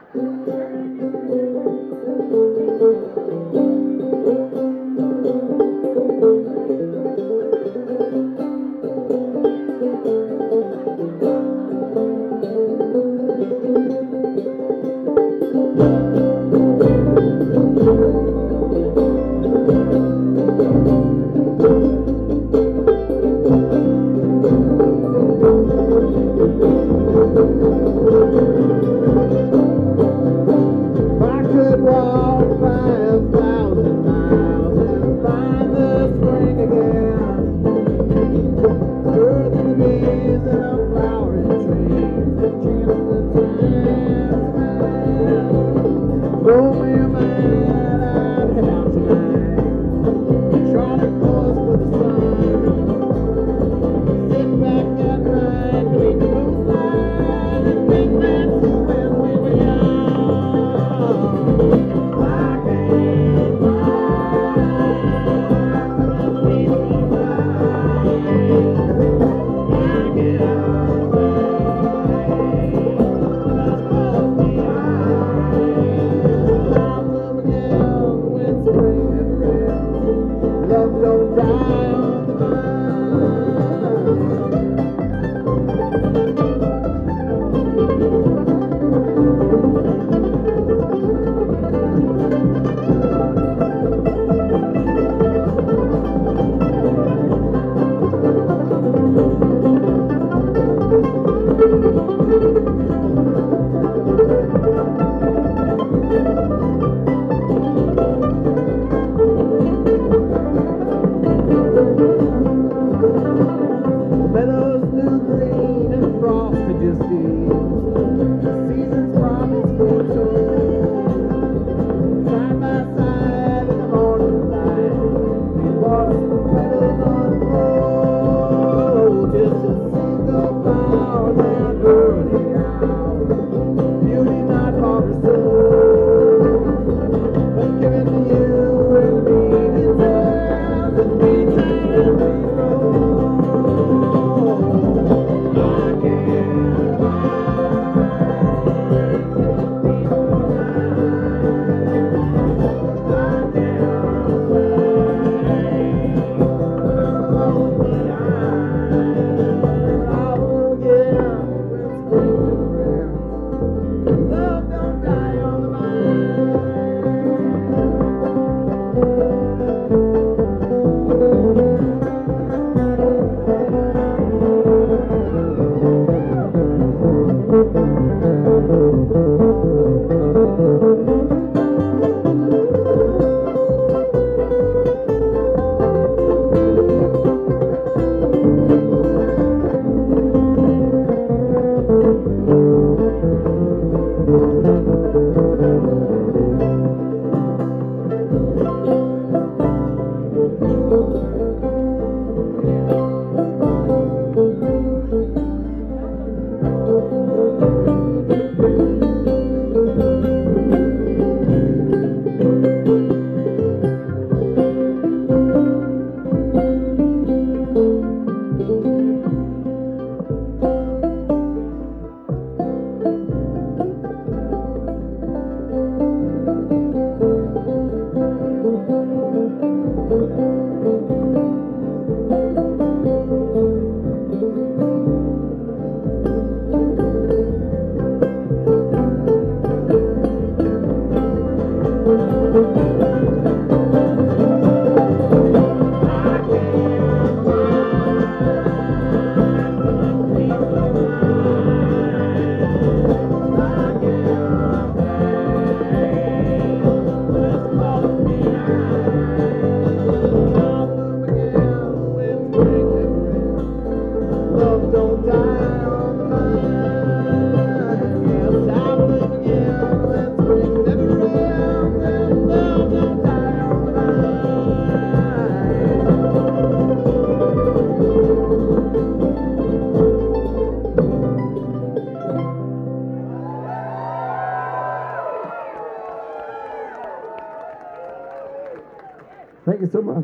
Thank you so much.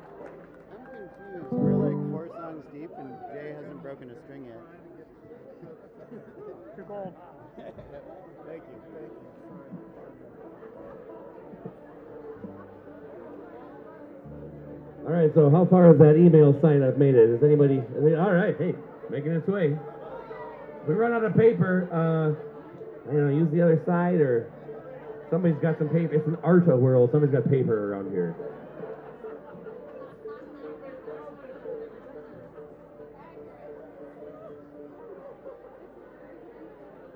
I'm confused. We're like 4 songs deep and Jay hasn't broken a string yet. Too cold. Thank you. All right, so how far has that email sign up made it? Is anybody? All right, hey, making its way. If we run out of paper, use the other side, or somebody's got some paper. It's an art world. Somebody's got paper around here.